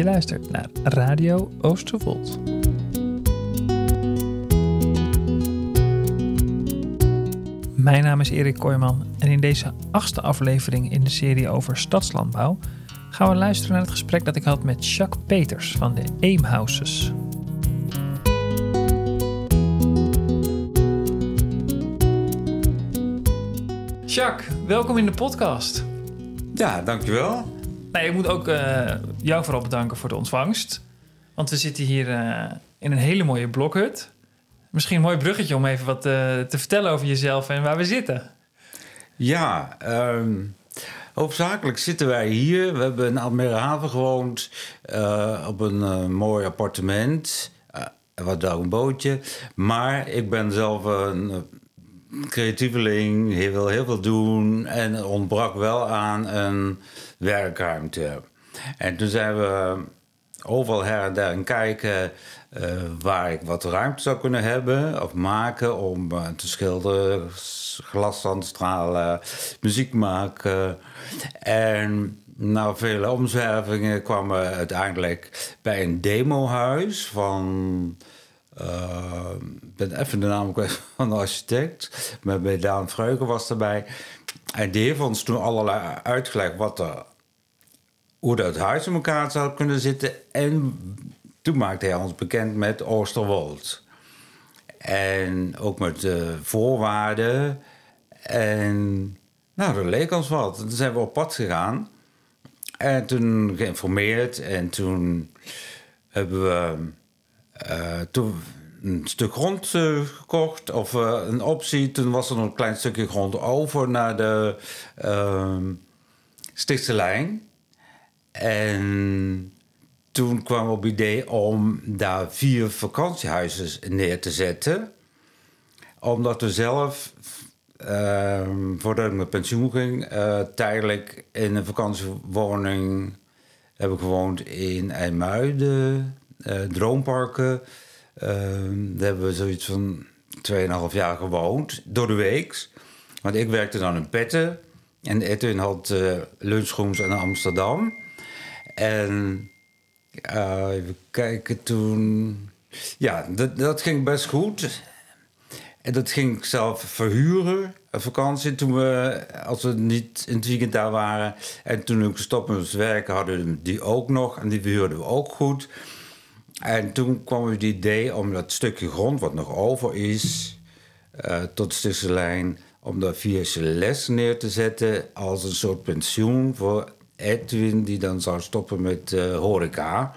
Je luistert naar Radio Oosterwold. Mijn naam is Erik Kooijman en in deze 8e aflevering in de serie over stadslandbouw gaan we luisteren naar het gesprek dat ik had met Jacques Peters van de Eemhouses. Jacques, welkom in de podcast. Ja, dankjewel. Nou, ik moet ook jou vooral bedanken voor de ontvangst. Want we zitten hier in een hele mooie blokhut. Misschien een mooi bruggetje om even wat te vertellen over jezelf en waar we zitten. Ja, hoofdzakelijk zitten wij hier. We hebben in Almere Haven gewoond op een mooi appartement. Wat daar een bootje. Maar ik ben zelf een creatieveling, wil heel veel doen en ontbrak wel aan een werkruimte. En toen zijn we overal her en der aan kijken waar ik wat ruimte zou kunnen hebben of maken om te schilderen, glas aan te stralen, muziek maken. En na vele omzwervingen kwamen we uiteindelijk bij een demohuis van... ik ben even de naam kwijt van de architect. Maar bij Daan Freuken was erbij. En die heeft ons toen allerlei uitgelegd hoe dat huis in elkaar zou kunnen zitten. En toen maakte hij ons bekend met Oosterwold. En ook met de voorwaarden. En nou, dat leek ons wat. Toen zijn we op pad gegaan. En toen geïnformeerd. En toen hebben we... toen een stuk grond gekocht, of een optie. Toen was er nog een klein stukje grond over naar de Stichtse Lijn. En toen kwam we op het idee om daar 4 vakantiehuizen neer te zetten. Omdat we zelf, voordat ik met pensioen ging, tijdelijk in een vakantiewoning hebben gewoond in IJmuiden. Droomparken. Daar hebben we zoiets van 2,5 jaar gewoond. Door de week. Want ik werkte dan in Petten. En Edwin had lunchrooms in Amsterdam. En even kijken toen... Ja, dat ging best goed. En dat ging ik zelf verhuren. Een vakantie als we niet in het weekend daar waren. En toen ik stopte met werken hadden we die ook nog. En die verhuurden we ook goed. En toen kwam het idee om dat stukje grond wat nog over is... tot de Stichtse Lijn... om daar 4 chalets neer te zetten... als een soort pensioen voor Edwin... die dan zou stoppen met horeca.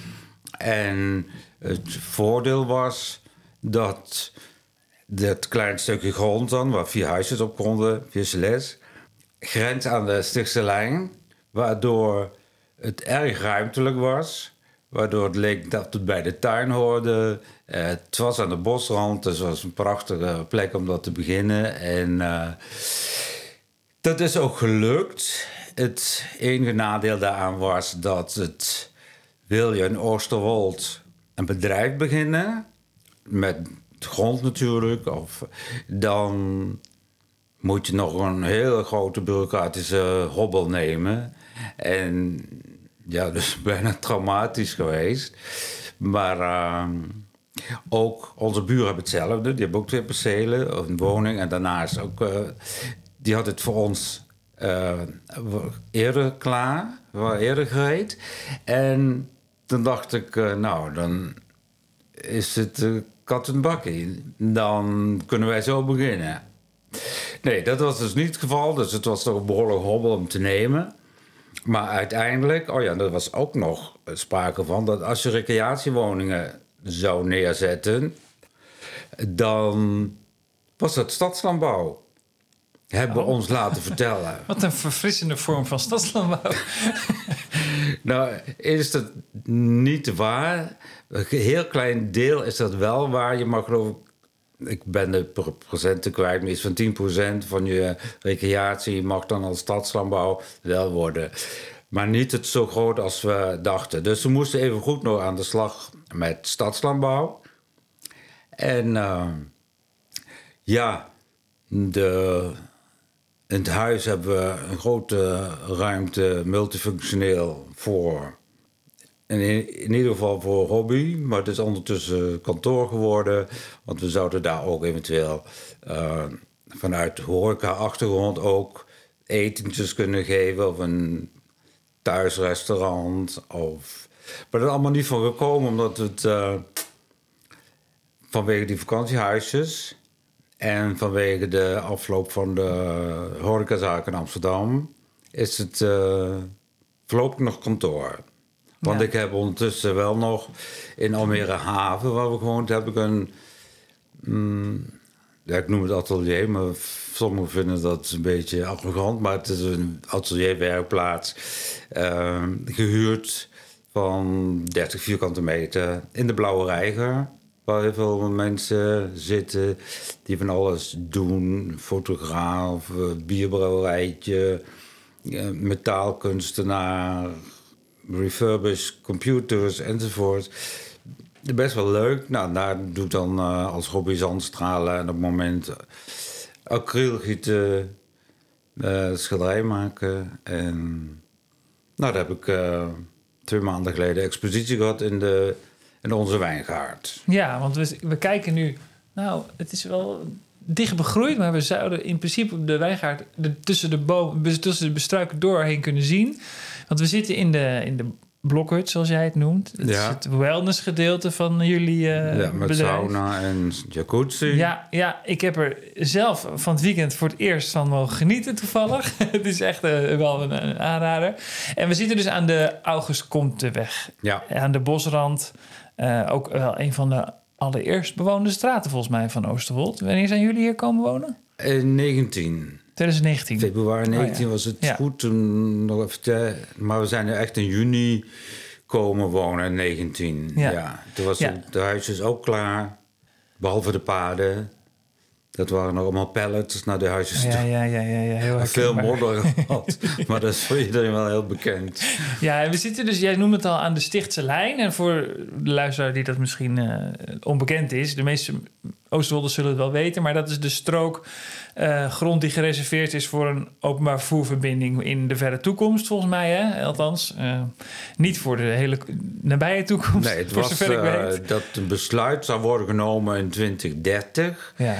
En het voordeel was dat klein stukje grond dan... waar 4 huisjes op konden, 4 chalets... grens aan de Stichtse Lijn... waardoor het erg ruimtelijk was... Waardoor het leek dat het bij de tuin hoorde. Het was aan de bosrand, dus het was een prachtige plek om dat te beginnen. En dat is ook gelukt. Het enige nadeel daaraan was dat wil je in Oosterwold een bedrijf beginnen... met grond natuurlijk, dan moet je nog een hele grote bureaucratische hobbel nemen... En ja, dus bijna traumatisch geweest. Maar ook onze buren hebben hetzelfde. Die hebben ook 2 percelen, of een woning. En daarnaast ook... die had het voor ons eerder klaar. We waren eerder gereed. En toen dacht ik, nou, dan is het kat en bakkie. Dan kunnen wij zo beginnen. Nee, dat was dus niet het geval. Dus het was toch een behoorlijk hobbel om te nemen... Maar uiteindelijk, er was ook nog sprake van... dat als je recreatiewoningen zou neerzetten... dan was dat stadslandbouw. Hebben we ons laten vertellen. Wat een verfrissende vorm van stadslandbouw. Nou, is dat niet waar. Een heel klein deel is dat wel waar. Je mag geloof ik ben de procenten kwijt, maar iets van 10% van je recreatie mag dan als stadslandbouw wel worden. Maar niet het zo groot als we dachten. Dus we moesten even goed nog aan de slag met stadslandbouw. En in het huis hebben we een grote ruimte multifunctioneel voor in ieder geval voor hobby, maar het is ondertussen kantoor geworden. Want we zouden daar ook eventueel vanuit horeca-achtergrond ook etentjes kunnen geven. Of een thuisrestaurant. Maar dat is allemaal niet van gekomen, omdat het vanwege die vakantiehuisjes en vanwege de afloop van de horecazaak in Amsterdam is het voorlopig nog kantoor. Want ik heb ondertussen wel nog in Almere Haven, waar we gewoond, heb ik een... ik noem het atelier, maar sommigen vinden dat een beetje arrogant. Maar het is een atelierwerkplaats gehuurd van 30 vierkante meter in de Blauwe Reiger. Waar heel veel mensen zitten die van alles doen. Fotograaf, bierbrouwerijtje, metaalkunstenaar, refurbished computers enzovoort. Best wel leuk. Nou, daar doe ik dan als hobby zandstralen en op het moment acrylgieten, schilderij maken. En nou, daar heb ik 2 maanden geleden expositie gehad in onze wijngaard. Ja, want we kijken nu... Nou, het is wel dicht begroeid, maar we zouden in principe de wijngaard tussen de bestruiken doorheen kunnen zien. Want we zitten in de blokhut, zoals jij het noemt. Het is het wellness gedeelte van jullie met bedrijf. sauna en jacuzzi. Ja, ik heb er zelf van het weekend voor het eerst van mogen genieten toevallig. Het is echt wel een aanrader. En we zitten dus aan de August Comteweg. Ja. Aan de bosrand. Ook wel een van de allereerst bewoonde straten volgens mij van Oosterwold. Wanneer zijn jullie hier komen wonen? 2019. Februari 19 was het goed. Toen nog even maar we zijn er echt in juni komen wonen in 19. Ja. Toen was de huisjes ook klaar. Behalve de paden. Dat waren nog allemaal pallets naar de huisjes toe. Ja. Heel veel modder gehad. Maar dat is voor iedereen wel heel bekend. Ja, en we zitten dus, jij noemt het al, aan de Stichtse Lijn. En voor de luisteraar die dat misschien onbekend is... de meeste Oosterwolders zullen het wel weten... maar dat is de strook grond die gereserveerd is... voor een openbaar vervoerverbinding in de verre toekomst, volgens mij. Hè? Althans, niet voor de hele nabije toekomst. Nee, het was dat een besluit zou worden genomen in 2030. Ja.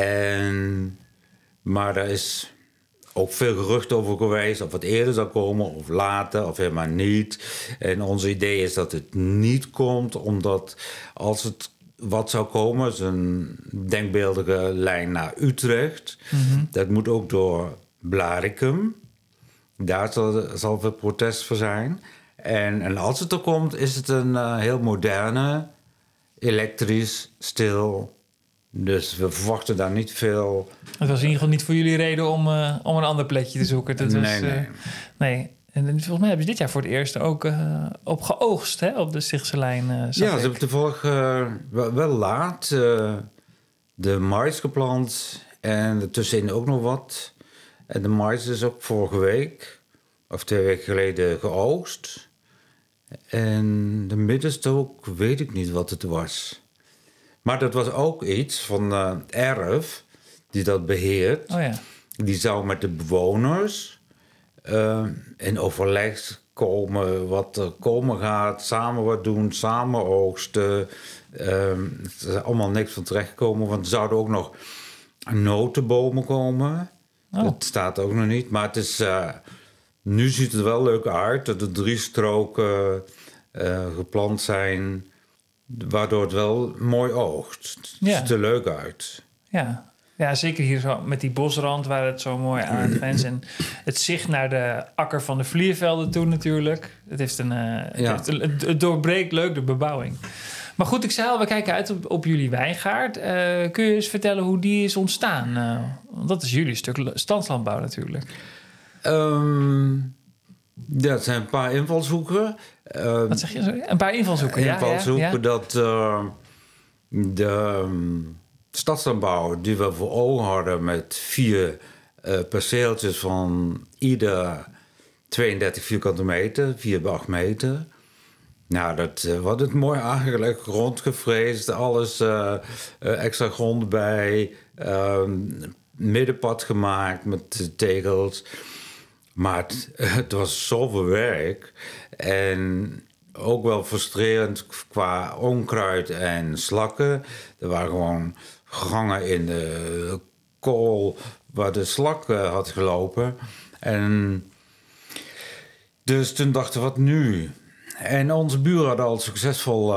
Maar daar is ook veel gerucht over geweest... of het eerder zou komen of later of helemaal niet. En ons idee is dat het niet komt... omdat als het wat zou komen... is een denkbeeldige lijn naar Utrecht. Mm-hmm. Dat moet ook door Blaricum. Daar zal veel protest voor zijn. En als het er komt, is het een heel moderne... elektrisch, stil... Dus we verwachten daar niet veel... Het was in ieder geval niet voor jullie reden om een ander plekje te zoeken. Dat nee. En volgens mij hebben ze dit jaar voor het eerst ook op geoogst, hè, op de Stichtse Lijn. Ze hebben toevallig wel laat de mais geplant en ertussenin ook nog wat. En de mais is ook vorige week of 2 weken geleden geoogst. En de middenstrook weet ik niet wat het was. Maar dat was ook iets van Erf, die dat beheert. Oh ja. Die zou met de bewoners in overleg komen wat er komen gaat. Samen wat doen, samen oogsten. Er is allemaal niks van terechtgekomen. Want er zouden ook nog notenbomen komen. Oh. Dat staat ook nog niet. Maar het is, nu ziet het er wel leuk uit dat er 3 stroken geplant zijn... Waardoor het wel mooi oogt. Het ziet er leuk uit. Ja, zeker hier zo met die bosrand waar het zo mooi aan grenst. En het zicht naar de akker van de Vliervelden toe natuurlijk. Het heeft het doorbreekt leuk de bebouwing. Maar goed, ik zei al, we kijken uit op jullie wijngaard. Kun je eens vertellen hoe die is ontstaan? Want dat is jullie stuk standslandbouw natuurlijk. Ja, het zijn een paar invalshoeken. Wat zeg je? Sorry? Een paar invalshoeken, ja. Dat de stadslandbouw die we voor ogen hadden... met 4 perceeltjes van ieder 32 vierkante meter, 4 bij 8 meter... Nou, dat wordt het mooi aangelegd, rondgevreesd, alles extra grond bij... middenpad gemaakt met tegels... Maar het was zoveel werk. En ook wel frustrerend qua onkruid en slakken. Er waren gewoon gangen in de kool waar de slak had gelopen. En dus toen dachten we, wat nu? En onze buren hadden al succesvol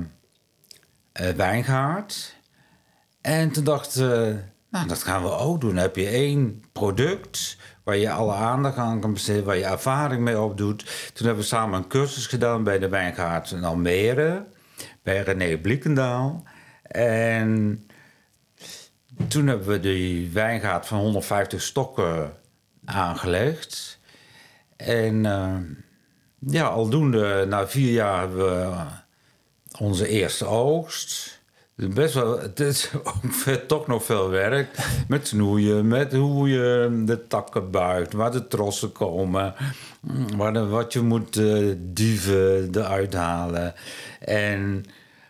wijngaard. En toen dachten we, nou, dat gaan we ook doen. Dan heb je 1 product waar je alle aandacht aan kan besteden, waar je ervaring mee opdoet. Toen hebben we samen een cursus gedaan bij de wijngaard in Almere, bij René Bliekendaal. En toen hebben we die wijngaard van 150 stokken aangelegd. En aldoende, na 4 jaar hebben we onze eerste oogst. Best wel, het is ook toch nog veel werk. Met snoeien, met hoe je de takken buigt, waar de trossen komen, wat je moet dieven, eruit halen. En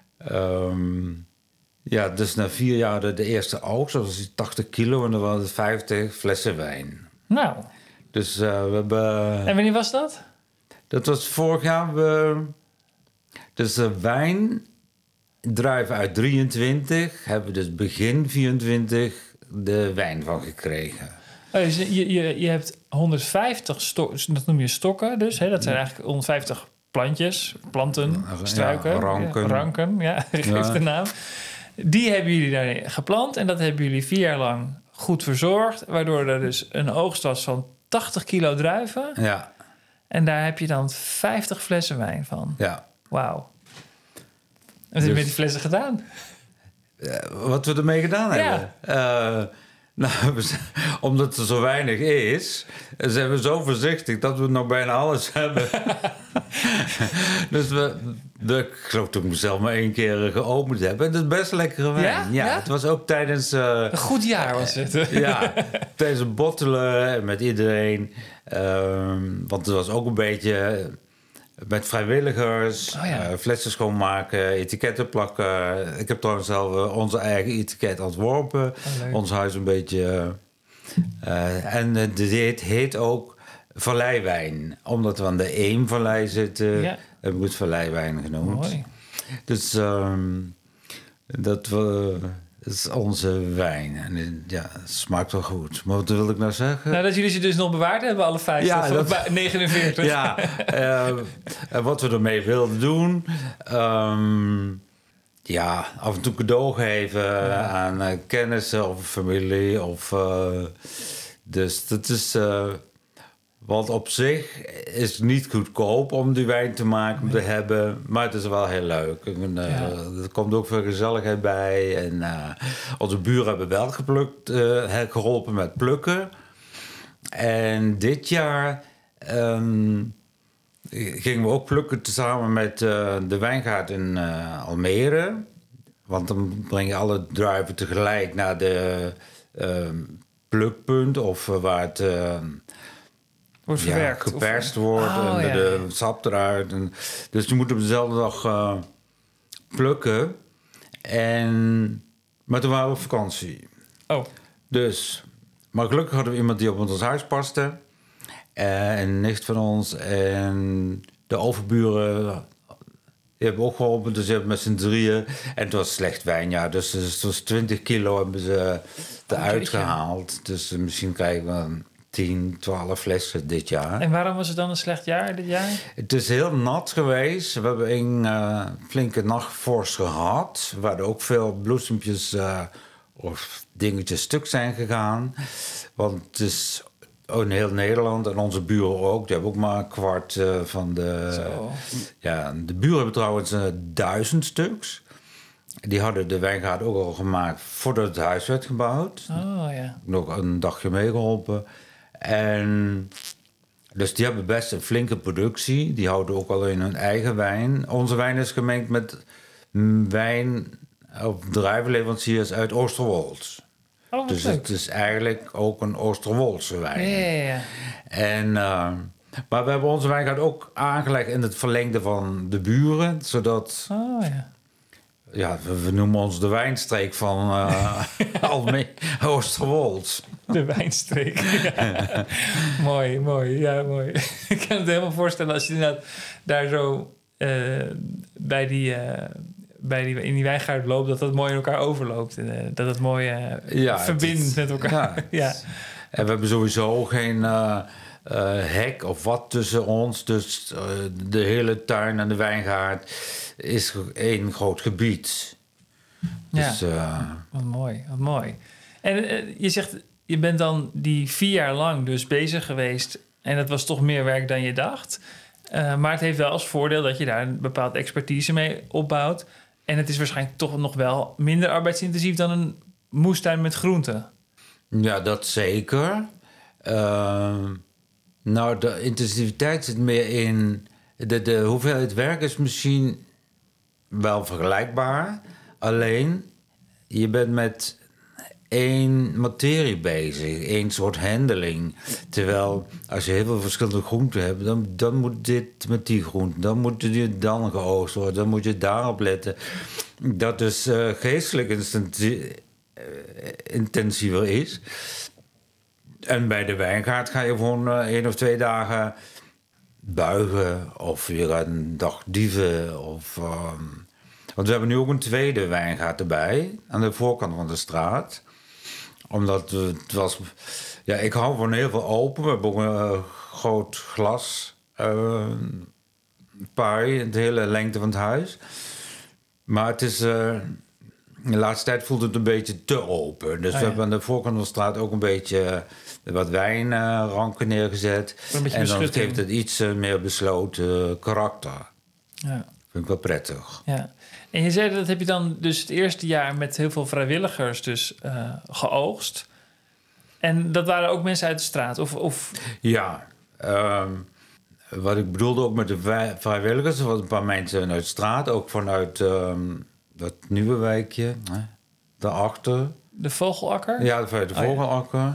dus na 4 jaar de eerste oogst, dat was 80 kilo en dan waren het 50 flessen wijn. Nou. Dus we hebben... En wanneer was dat? Dat was vorig jaar. Dus de wijn... druiven uit 23 hebben we dus begin 24 de wijn van gekregen. Oh, dus je hebt 150 stokken, dat noem je stokken dus. Hè? Dat zijn eigenlijk 150 plantjes, planten, struiken. Ranken, geeft de naam. Die hebben jullie daar geplant en dat hebben jullie 4 jaar lang goed verzorgd. Waardoor er dus een oogst was van 80 kilo druiven. Ja. En daar heb je dan 50 flessen wijn van. Ja. Wauw. Wat heb je met die flessen gedaan? Wat we ermee gedaan hebben? Omdat er zo weinig is, zijn we zo voorzichtig dat we nog bijna alles hebben. Dus ik geloof dat ik mezelf maar 1 keer geopend heb. En het is best lekkere wijn. Ja, het was ook tijdens... een goed jaar was het. Tijdens het bottelen met iedereen. Want het was ook een beetje... Met vrijwilligers, flessen schoonmaken, etiketten plakken. Ik heb trouwens zelf onze eigen etiket ontworpen. Ons huis een beetje... en dit heet ook Valleiwijn. Omdat we aan de Eemvallei zitten, heb ik het Valleiwijn genoemd. Mooi. Dus dat is onze wijn. En het smaakt wel goed. Maar wat wil ik nou zeggen? Nou, dat jullie ze dus nog bewaard hebben, alle 50, 49. Ja, wat we ermee wilden doen... af en toe cadeau geven aan kennissen of familie. Dus dat is... want op zich is het niet goedkoop om die wijn te maken, om te hebben. Maar het is wel heel leuk. Er komt ook veel gezelligheid bij. En onze buren hebben wel geholpen met plukken. En dit jaar gingen we ook plukken samen met de wijngaard in Almere. Want dan breng je alle druiven tegelijk naar de plukpunt of waar het... wordt verwerkt, geperst wordt en de sap eruit. Dus je moet op dezelfde dag plukken. Maar toen waren we op vakantie. Oh. Dus, maar gelukkig hadden we iemand die op ons huis paste. Een nicht van ons. En de overburen die hebben ook geholpen. Dus ze hebben met z'n 3. En het was slecht wijn, Dus het was 20 kilo hebben ze eruit gehaald. Dus misschien krijgen we 10, 12 flessen dit jaar. En waarom was het dan een slecht jaar dit jaar? Het is heel nat geweest. We hebben een flinke nachtvorst gehad. Waar er ook veel bloesempjes of dingetjes stuk zijn gegaan. Want het is in heel Nederland en onze buren ook. Die hebben ook maar een kwart van de... Zo. Ja, de buren hebben trouwens 1000 stuks. Die hadden de wijngaard ook al gemaakt voordat het huis werd gebouwd. Oh ja. Nog een dagje meegeholpen. En dus die hebben best een flinke productie. Die houden ook al in hun eigen wijn. Onze wijn is gemengd met wijn of druivenleveranciers uit Oosterwold. Oh, dus leuk. Het is eigenlijk ook een Oosterwoldse wijn. Ja. En, maar we hebben onze wijngaard ook aangelegd in het verlengde van de buren. Zodat... Oh ja. Ja, we noemen ons de wijnstreek van Oosterwold. De wijnstreek. Mooi. Ja, mooi. Ik kan het helemaal voorstellen als je inderdaad daar zo in die wijngaard loopt, dat het mooi in elkaar overloopt. Dat het mooi verbindt met elkaar. Ja. En we hebben sowieso geen hek of wat tussen ons. Dus de hele tuin en de wijngaard is één groot gebied. Dus, wat mooi. En je zegt, je bent dan die 4 jaar lang dus bezig geweest. En dat was toch meer werk dan je dacht. Maar het heeft wel als voordeel dat je daar een bepaalde expertise mee opbouwt. En het is waarschijnlijk toch nog wel minder arbeidsintensief dan een moestuin met groenten. Ja, dat zeker. De intensiviteit zit meer in... De hoeveelheid werk is misschien wel vergelijkbaar. Alleen, je bent met één materie bezig. Één soort handeling. Terwijl, als je heel veel verschillende groenten hebt... dan moet dit met die groenten. Dan moet dit dan geoogst worden. Dan moet je daarop letten. Dat dus geestelijk intensiever is. En bij de wijngaard ga je gewoon 1 of 2 dagen buigen. Of je gaat een dag dieven. Want we hebben nu ook een tweede wijngaard erbij. Aan de voorkant van de straat. Omdat het was... Ja, ik hou van heel veel open. We hebben ook een groot glas paai. De hele lengte van het huis. Maar het is... de laatste tijd voelt het een beetje te open. Dus we hebben aan de voorkant van de straat ook een beetje wat wijnranken neergezet. En dan geeft het iets meer besloten karakter. Ja. Vind ik wel prettig. Ja. En je zei dat heb je dan dus het eerste jaar met heel veel vrijwilligers dus geoogst. En dat waren ook mensen uit de straat? Of... Ja. Wat ik bedoelde ook met de vrijwilligers... er waren een paar mensen uit de straat. Ook vanuit dat nieuwe wijkje. Daarachter. De Vogelakker? Ja, vanuit de Vogelakker.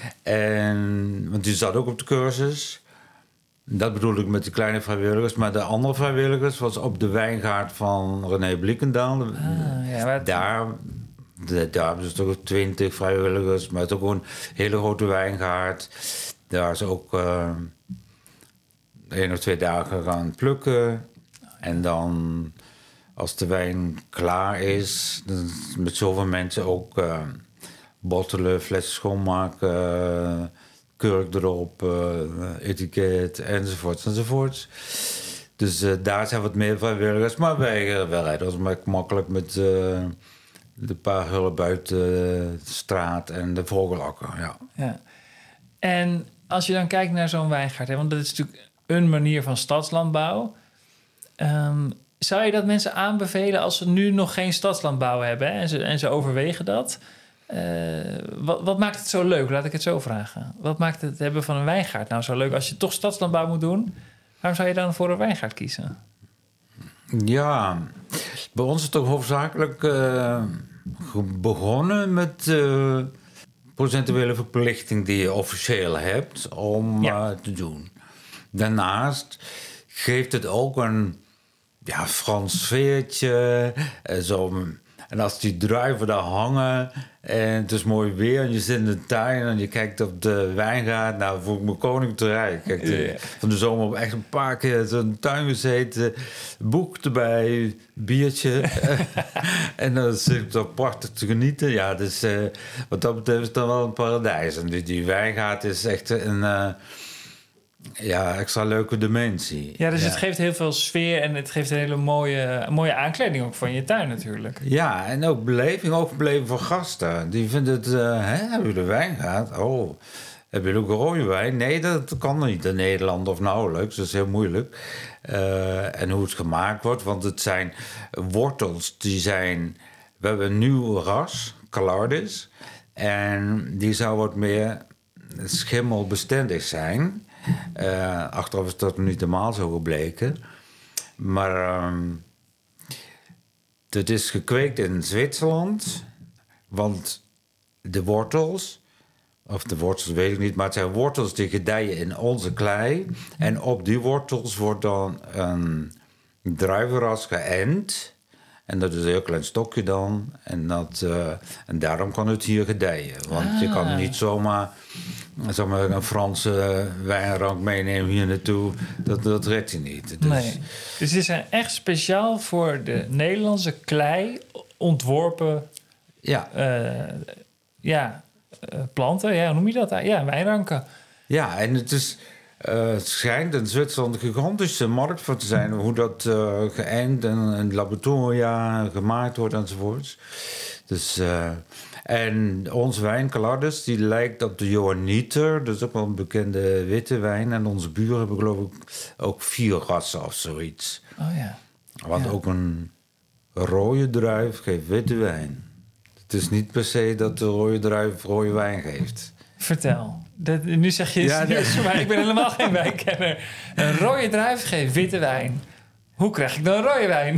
Want die zat ook op de cursus. Dat bedoelde ik met de kleine vrijwilligers. Maar de andere vrijwilligers was op de wijngaard van René Blikkendaal. Daar hebben ze toch 20 vrijwilligers. Maar het is ook een hele grote wijngaard. Daar is ook 1 of 2 dagen gaan plukken. En dan, als de wijn klaar is, dan met zoveel mensen ook bottelen, flessen schoonmaken, kurk erop, etiket, enzovoorts. Dus daar zijn wat meer vrijwilligers. Maar wij rijden ons makkelijk met de paar hulp buiten de straat en de Vogelakker. Ja. En als je dan kijkt naar zo'n wijngaard, want dat is natuurlijk een manier van stadslandbouw. Zou je dat mensen aanbevelen als ze nu nog geen stadslandbouw hebben en ze overwegen dat? Wat maakt het zo leuk? Laat ik het zo vragen. Wat maakt het hebben van een wijngaard nou zo leuk? Als je toch stadslandbouw moet doen, waarom zou je dan voor een wijngaard kiezen? Ja, bij ons is het toch hoofdzakelijk begonnen met procentuele verplichting die je officieel hebt om te doen. Daarnaast geeft het ook een Frans sfeertje. En als die druiven daar hangen en het is mooi weer en je zit in de tuin en je kijkt op de wijngaard, nou voel ik me koning te rijk. Kijk, van de zomer heb ik echt een paar keer in een tuin gezeten, boek erbij, biertje. En dan zit ik toch prachtig te genieten. Ja, dus wat dat betreft is het dan wel een paradijs. En die wijngaard is echt een extra leuke dimensie. Ja, dus het geeft heel veel sfeer en het geeft een hele mooie aankleding ook van je tuin natuurlijk. Ja, en ook beleving voor gasten. Die vinden het, heb je de wijngaard? Oh, heb je ook een rode wijn? Nee, dat kan niet in Nederland of nauwelijks. Dat is heel moeilijk. En hoe het gemaakt wordt, want het zijn wortels die zijn... We hebben een nieuw ras, Calardis. En die zou wat meer schimmelbestendig zijn... achteraf is dat niet helemaal zo gebleken. Maar het is gekweekt in Zwitserland. Want de wortels weet ik niet... maar het zijn wortels die gedijen in onze klei. En op die wortels wordt dan een druivenras geënt. En dat is een heel klein stokje dan. En daarom kan het hier gedijen. Want je kan niet zomaar zeg maar, een Franse wijnrank meenemen hier naartoe. Dat redt je niet. Dus, nee. Dus dit zijn echt speciaal voor de Nederlandse klei ontworpen planten. Ja, hoe noem je dat? Ja, wijnranken. Ja, en het schijnt in Zwitserland een gigantische markt voor te zijn. Hoe dat geënt en in laboratoria gemaakt wordt enzovoorts. Dus, en onze wijn, Calardes, die lijkt op de Johanniter. Dat is ook wel een bekende witte wijn. En onze buren hebben geloof ik ook 4 rassen of zoiets. Oh ja. Want ook een rode druif geeft witte wijn. Het is niet per se dat de rode druif rode wijn geeft. Vertel. Nu zeg je voor mij, ik ben helemaal geen wijnkenner. Een rode druif geeft witte wijn. Hoe krijg ik dan een rode wijn?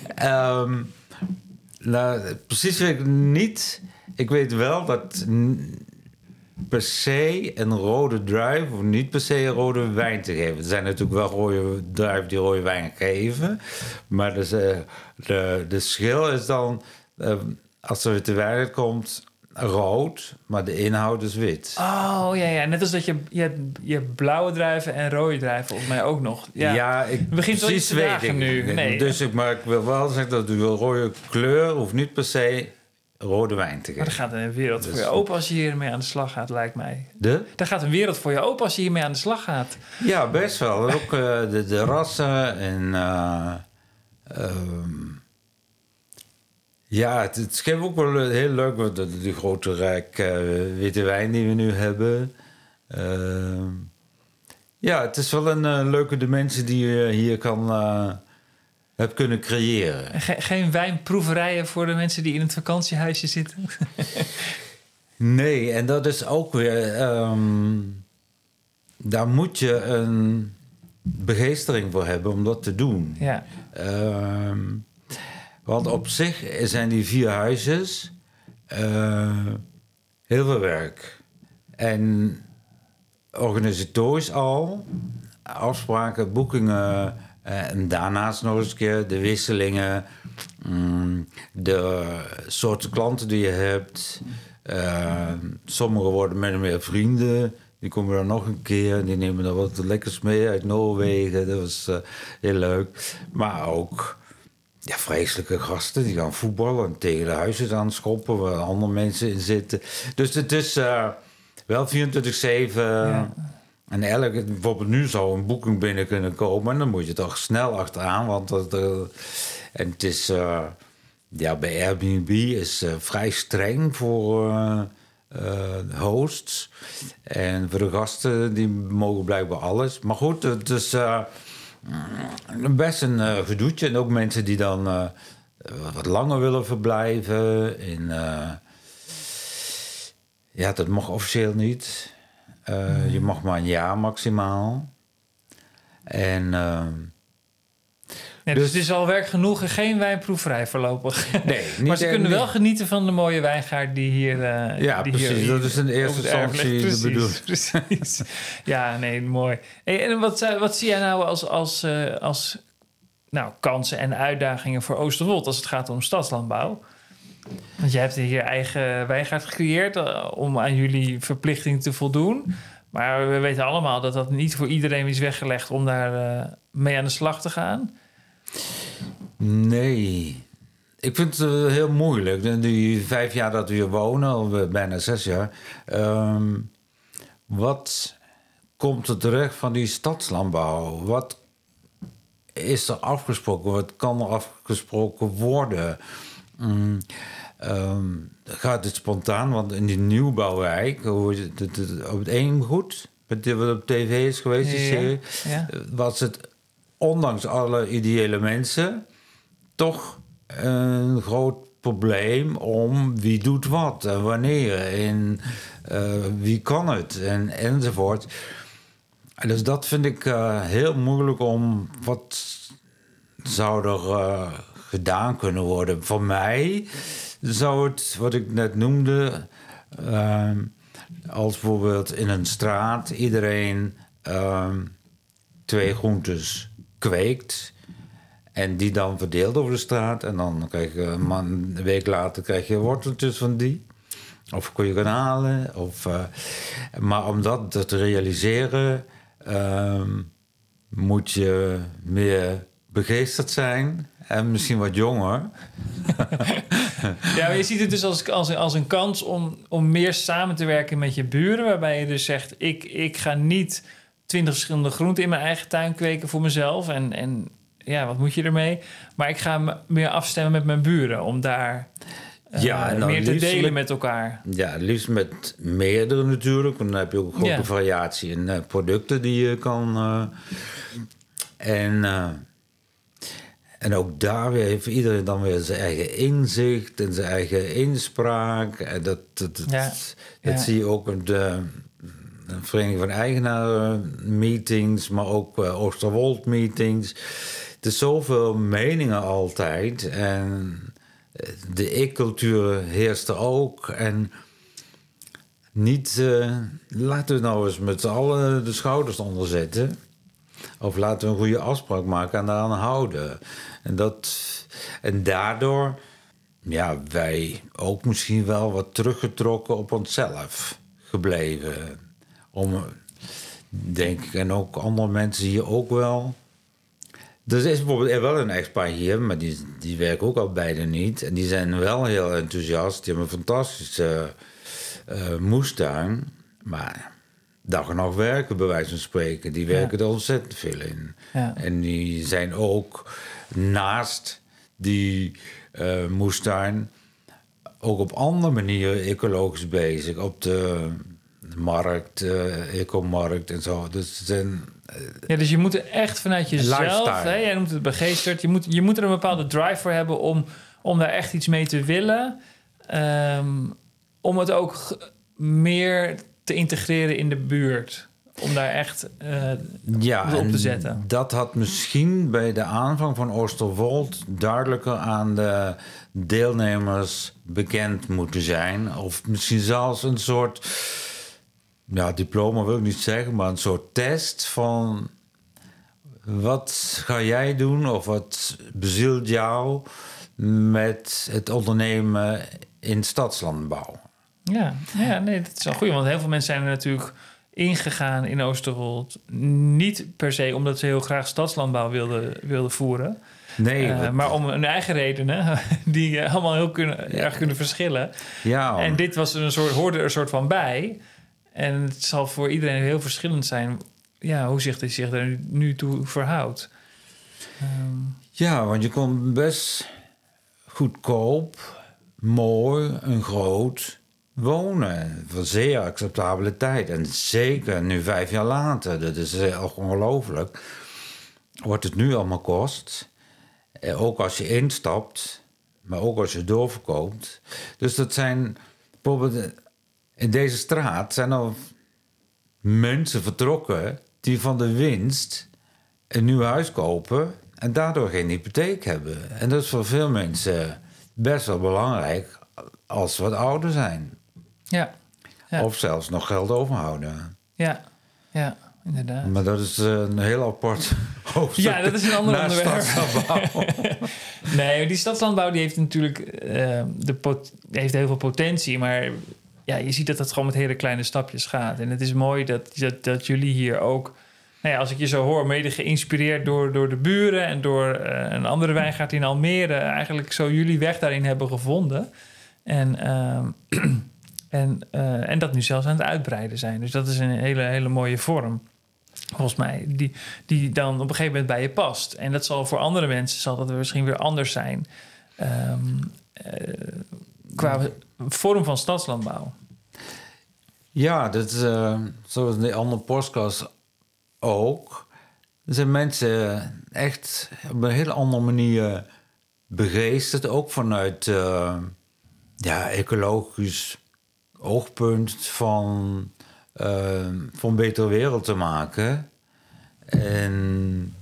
Precies weet ik niet. Ik weet wel dat per se een rode druif of niet per se een rode wijn te geven. Er zijn natuurlijk wel rode druiven die rode wijn geven. Maar de schil is dan, als er witte wijn komt, rood, maar de inhoud is wit. Oh, ja. Net als dat je blauwe druiven en rode druiven volgens mij ook nog. Ja, ik begint wel iets te dagen nu. Nee. Dus maar ik wil wel zeggen dat de rode kleur hoeft niet per se rode wijn te geven. Maar er gaat een wereld voor je open als je hiermee aan de slag gaat, lijkt mij. Er gaat een wereld voor je open als je hiermee aan de slag gaat. Ja, best wel. Ook de rassen en... ja, het geeft ook wel heel leuk, die grote rijk witte wijn die we nu hebben. Ja, het is wel een leuke dimensie die je hier hebt kunnen creëren. Geen wijnproeverijen voor de mensen die in het vakantiehuisje zitten? Nee, en dat is ook weer... daar moet je een begeestering voor hebben om dat te doen. Ja. Want op zich zijn die 4 huisjes heel veel werk. En organisatorisch al, afspraken, boekingen... en daarnaast nog eens een keer de wisselingen... de soorten klanten die je hebt. Sommigen worden min of meer vrienden... Die komen dan nog een keer. Die nemen dan wat lekkers mee uit Noorwegen. Dat was heel leuk. Maar ook vreselijke gasten. Die gaan voetballen en tegen de huizen aan schoppen... waar andere mensen in zitten. Dus het is wel 24/7. Ja. En bijvoorbeeld nu zou een boeking binnen kunnen komen... en dan moet je toch snel achteraan. Want en het is... bij Airbnb is vrij streng voor... hosts. En voor de gasten, die mogen blijkbaar alles. Maar goed, het is best een gedoetje. En ook mensen die dan wat langer willen verblijven. Dat mag officieel niet. Je mag maar een jaar maximaal. En... dus het is al werk genoeg en geen wijnproeverij voorlopig. Nee, niet maar ze kunnen wel genieten van de mooie wijngaard die hier... precies. Hier, dat is in eerste instantie de bedoeling. Precies. Ja, nee, mooi. Hey, en wat zie jij nou als kansen en uitdagingen voor Oosterwold... als het gaat om stadslandbouw? Want jij hebt hier eigen wijngaard gecreëerd... om aan jullie verplichting te voldoen. Maar we weten allemaal dat dat niet voor iedereen is weggelegd... om daar mee aan de slag te gaan... Nee. Ik vind het heel moeilijk. Die 5 jaar dat we hier wonen, of bijna 6 jaar... wat komt er terecht van die stadslandbouw? Wat is er afgesproken? Wat kan er afgesproken worden? Gaat het spontaan? Want in die nieuwbouwwijk... op het Eemgoed... wat op tv is geweest, die serie... was het... ondanks alle ideële mensen... toch een groot probleem om wie doet wat en wanneer... en wie kan het enzovoort. Dus dat vind ik heel moeilijk om... wat zou er gedaan kunnen worden? Voor mij zou het, wat ik net noemde... als bijvoorbeeld in een straat iedereen 2 groentes... kweekt En die dan verdeeld over de straat. En dan krijg je een week later krijg je worteltjes van die. Of kun je gaan halen. Maar om dat te realiseren moet je meer begeesterd zijn. En misschien wat jonger. Ja, maar je ziet het dus als een kans om meer samen te werken met je buren. Waarbij je dus zegt, ik ga niet 20 verschillende groenten in mijn eigen tuin kweken voor mezelf. En ja, wat moet je ermee? Maar ik ga me meer afstemmen met mijn buren om daar meer te delen met elkaar. Ja, liefst met meerdere natuurlijk. Want dan heb je ook een grote variatie in producten die je kan... En ook daar weer heeft iedereen dan weer zijn eigen inzicht en zijn eigen inspraak. En dat zie je ook in de Vereniging van Eigenaren meetings, maar ook Oosterwold meetings. Er is zoveel meningen altijd. En de ik-cultuur heerst er ook. En niet, laten we nou eens met z'n allen de schouders onder zetten. Of laten we een goede afspraak maken en daaraan houden. En daardoor, wij ook misschien wel wat teruggetrokken op onszelf gebleven. Denk ik, en ook andere mensen hier ook wel. Er is bijvoorbeeld wel een echtpaar hier, maar die werken ook al beide niet. En die zijn wel heel enthousiast. Die hebben een fantastische moestuin. Maar dag en nacht werken, bij wijze van spreken. Die werken er ontzettend veel in. Ja. En die zijn ook naast die moestuin ook op andere manieren ecologisch bezig. Op de markt, ecomarkt en zo. Dus dus je moet er echt vanuit jezelf... Hè, jij noemt het begeesterd. Je moet er een bepaalde drive voor hebben om daar echt iets mee te willen. Om het ook meer te integreren in de buurt. Om daar echt op te zetten. Dat had misschien bij de aanvang van Oosterwold duidelijker aan de deelnemers bekend moeten zijn. Of misschien zelfs een soort... diploma wil ik niet zeggen, maar een soort test van... wat ga jij doen of wat bezielt jou met het ondernemen in stadslandbouw? Ja, nee, dat is wel goed. Want heel veel mensen zijn er natuurlijk ingegaan in Oosterwold. Niet per se omdat ze heel graag stadslandbouw wilden voeren. Nee, maar om hun eigen redenen, die allemaal erg kunnen verschillen. Ja, en dit was hoorde er een soort van bij. En het zal voor iedereen heel verschillend zijn hoe zich er nu toe verhoudt. Want je kon best goedkoop, mooi en groot wonen. Voor zeer acceptabele tijd. En zeker nu 5 jaar later, dat is heel ongelooflijk. Wat het nu allemaal kost. Ook als je instapt, maar ook als je doorverkoopt. Dus dat zijn bijvoorbeeld... In deze straat zijn al mensen vertrokken die van de winst een nieuw huis kopen en daardoor geen hypotheek hebben. En dat is voor veel mensen best wel belangrijk als ze wat ouder zijn. Ja. Of zelfs nog geld overhouden. Ja, inderdaad. Maar dat is een heel apart hoofdstuk. Ja, dat is een ander onderwerp. Stadslandbouw. Nee, die stadslandbouw die heeft natuurlijk heeft heel veel potentie, maar... Ja, je ziet dat het gewoon met hele kleine stapjes gaat. En het is mooi dat jullie hier ook... als ik je zo hoor, mede geïnspireerd door de buren... en door een andere wijngaard in Almere... eigenlijk zo jullie weg daarin hebben gevonden. En dat nu zelfs aan het uitbreiden zijn. Dus dat is een hele mooie vorm, volgens mij... die dan op een gegeven moment bij je past. En dat zal voor andere mensen zal dat misschien weer anders zijn... qua vorm van stadslandbouw. Ja, dat is zoals in de andere podcast ook. Er zijn mensen echt op een hele andere manier begeesterd. Ook vanuit ecologisch oogpunt van een betere wereld te maken. En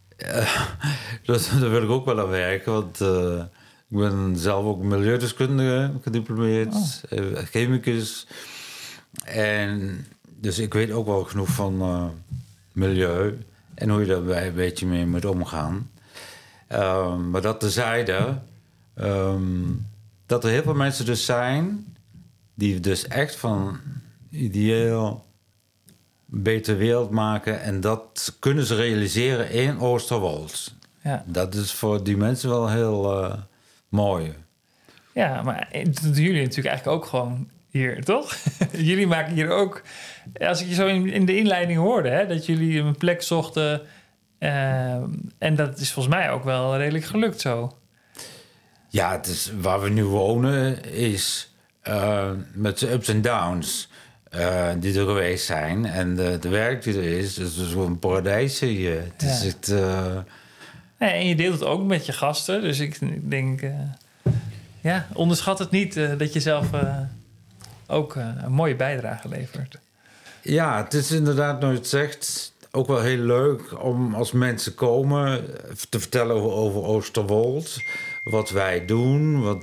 daar wil ik ook wel aan werken, want... ik ben zelf ook milieudeskundige gediplomeerd, chemicus. En dus ik weet ook wel genoeg van milieu en hoe je daarbij een beetje mee moet omgaan. Maar dat terzijde, dat er heel veel mensen dus zijn die dus echt van ideeel een betere wereld maken. En dat kunnen ze realiseren in Oosterwold. Ja. Dat is voor die mensen wel heel mooi. Ja, maar dat doen jullie natuurlijk eigenlijk ook gewoon hier, toch? Jullie maken hier ook... Als ik je zo in de inleiding hoorde, hè, dat jullie een plek zochten... en dat is volgens mij ook wel redelijk gelukt zo. Ja, het is, waar we nu wonen is met de ups en downs die er geweest zijn. En de werk die er is, dus het is gewoon een paradijs hier. Het is echt... En je deelt het ook met je gasten. Dus ik denk... onderschat het niet dat je zelf ook een mooie bijdrage levert. Ja, het is inderdaad, nooit zegt, ook wel heel leuk om als mensen komen te vertellen over Oosterwold. Wat wij doen.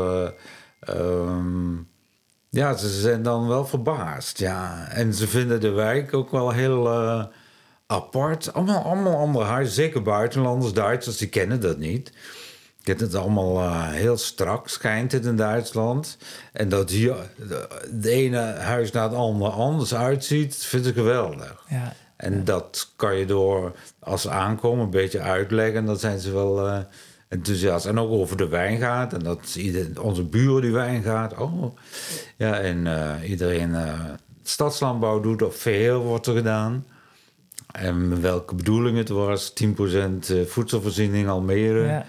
Ze zijn dan wel verbaasd. Ja. En ze vinden de wijk ook wel heel apart. Allemaal andere huizen, zeker buitenlanders, Duitsers, die kennen dat niet. Het is allemaal heel strak, schijnt het in Duitsland. En dat hier de ene huis naar het andere anders uitziet, vind ik geweldig. Ja. En dat kan je door, als ze aankomen, een beetje uitleggen. Dan zijn ze wel enthousiast. En ook over de wijngaard. En dat onze buren die wijngaard. Oh. Ja, en iedereen stadslandbouw doet, of veel wordt er gedaan. En welke bedoeling het was, 10% voedselvoorziening Almere. Ja.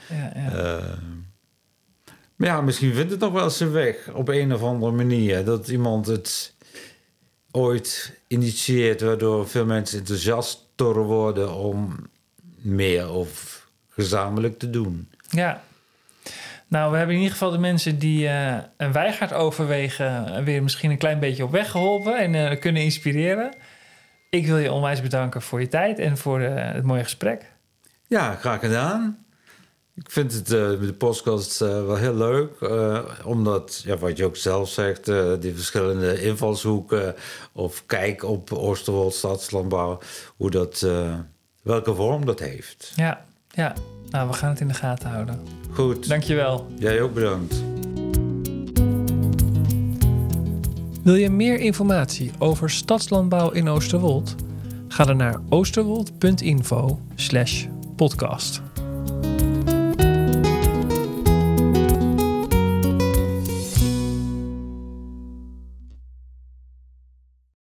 Maar ja, misschien vindt het nog wel zijn weg op een of andere manier. Dat iemand het ooit initieert, waardoor veel mensen enthousiaster worden om meer of gezamenlijk te doen. Ja. Nou, we hebben in ieder geval de mensen die een wijngaard overwegen weer misschien een klein beetje op weg geholpen en kunnen inspireren. Ik wil je onwijs bedanken voor je tijd en voor het mooie gesprek. Ja, graag gedaan. Ik vind het de podcast wel heel leuk. Omdat, wat je ook zelf zegt, die verschillende invalshoeken of kijk op Oosterwold stadslandbouw, hoe dat, welke vorm dat heeft. Ja. Nou, we gaan het in de gaten houden. Goed. Dankjewel. Jij ook bedankt. Wil je meer informatie over stadslandbouw in Oosterwold? Ga dan naar oosterwold.info/podcast.